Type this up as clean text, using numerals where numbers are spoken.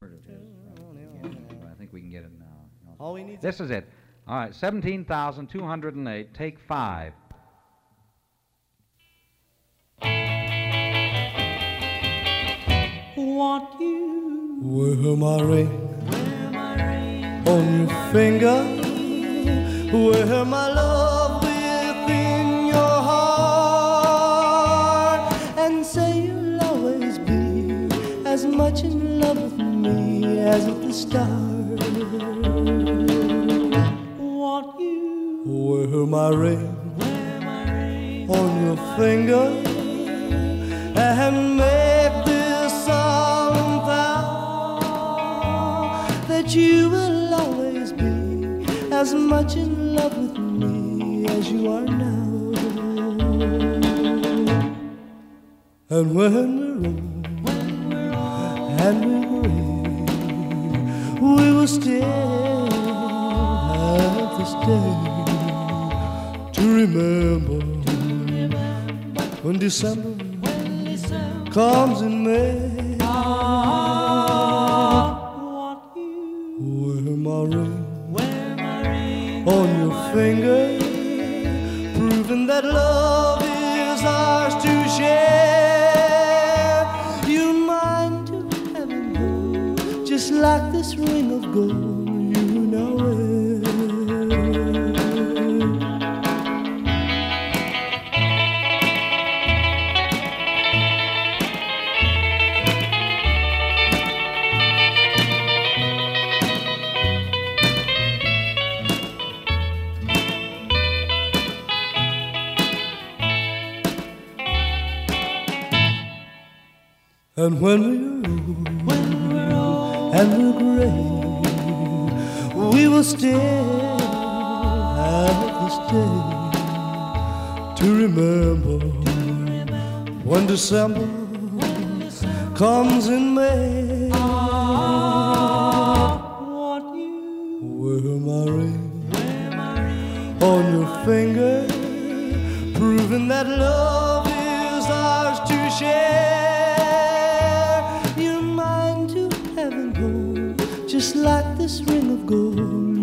heard of his. I think we can get it now. All we need. This is it. All right, 17,208. Take 5. Want you. Wear my ring on your finger. Wear my love within your heart, and say you'll always be as much in love with me as at the start. Want you. Wear my ring on your finger, and make this solemn vow that you will always be as much in love with me as you are now. And when we're old and we're gray, we will still have this day to remember when December comes in May. Want you. Wear my ring on your finger, proving that love is ours to share. You're mine to heaven, just like this ring of gold you now wear. And when we're old and we're gray, we will still have this day to remember when December comes in May. Want you. Wear my ring on your finger, proving that love is ours to share. Just like this ring of gold